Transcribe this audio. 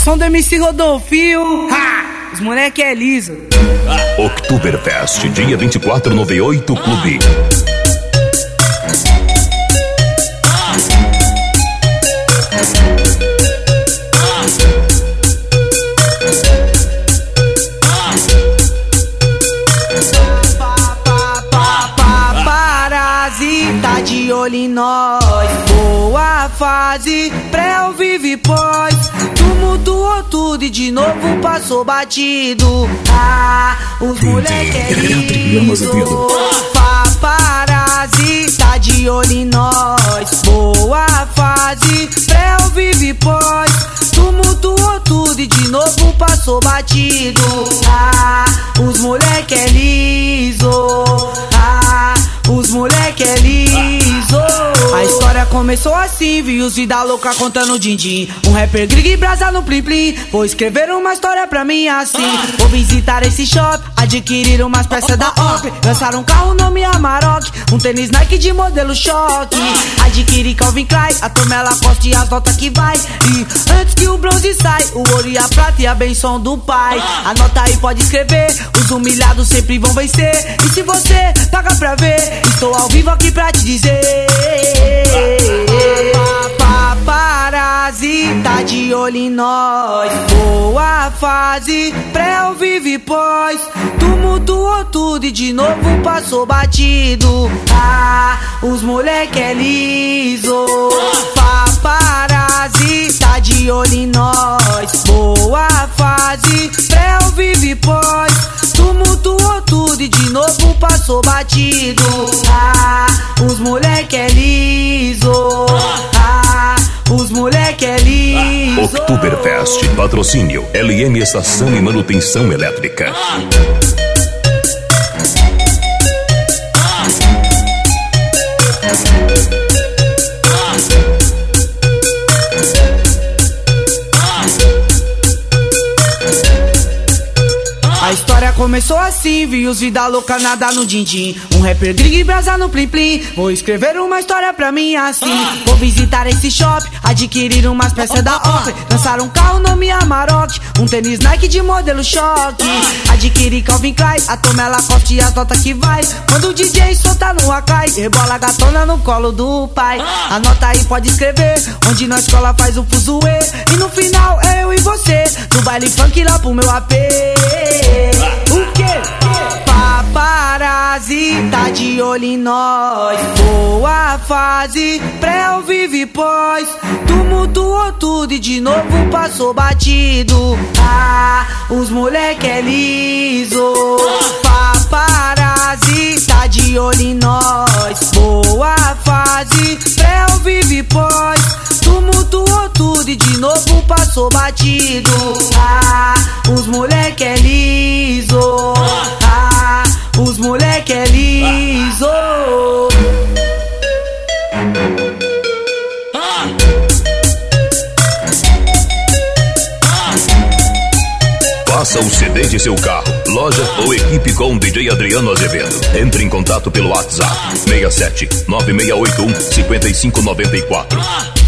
som do MC Rodolfinho, ha! Os moleque é liso. Oktoberfest, dia 24 no V8 Clube. Tá de olho em nós, boa fase, pré ou vive pós. Tumultuou tudo e de novo passou batido. Os moleque é liso. Paparazzi, tá de olho em nós, boa fase, pré ou vive pós. Tumultuou tudo e de novo passou batido. Os moleque é liso. Os moleque é liso. A história começou assim, vi os vida louca contando din-din. Um rapper grig e brasa no plim-plim. Vou escrever uma história pra mim assim. Vou visitar esse shop, adquirir umas peças da OP. Lançar um carro nome Amarok, um tênis Nike de modelo choque. Adquirir Calvin Klein, a turma ela poste e as notas que vai. E antes que o bronze sai, o ouro e a prata e a benção do pai. Anota aí, pode escrever, os humilhados sempre vão vencer. E se você paga pra ver, estou ao vivo aqui pra te dizer. Paparazzi, tá de olho em nós, boa fase, pré ou vive pós. Tumultuou tudo e de novo passou batido. Os moleque é liso. Paparazzi, tá de olho em nós, boa fase, pré ou vive pós. Tumultuou tudo e de novo passou batido. Os moleque é liso. Os moleque é liso. Oktoberfest, patrocínio LM Estação e Manutenção Elétrica. A história começou assim, vi os vida louca nadar no din-din. Um rapper grig e brasa no plim-plim. Vou escrever uma história pra mim assim. Vou visitar esse shop, adquirir umas peças da OP. Lançar um carro nome Amarok, um tênis Nike de modelo choque. Adquirir Calvin Klein, a turma ela coste e as notas que vai. Quando o DJ solta no Akai, rebola a gatona no colo do pai. Anota aí, pode escrever, onde na escola faz o fuzuê. E no final é eu e você, do baile funk lá pro meu AP. O quê? Paparazzi, tá de olho em nós, boa fase, pré ou vive pós. Tumultuou tudo e de novo passou batido. Os moleque é liso. Paparazzi, tá de olho em nós, boa fase, pré ou vive pós. Tumultuou tudo e de novo passou batido. Os moleque é liso. Os moleque é liso. Faça o CD de seu carro, loja ou equipe com DJ Adriano Azevedo. Entre em contato pelo WhatsApp 67 9681 5594.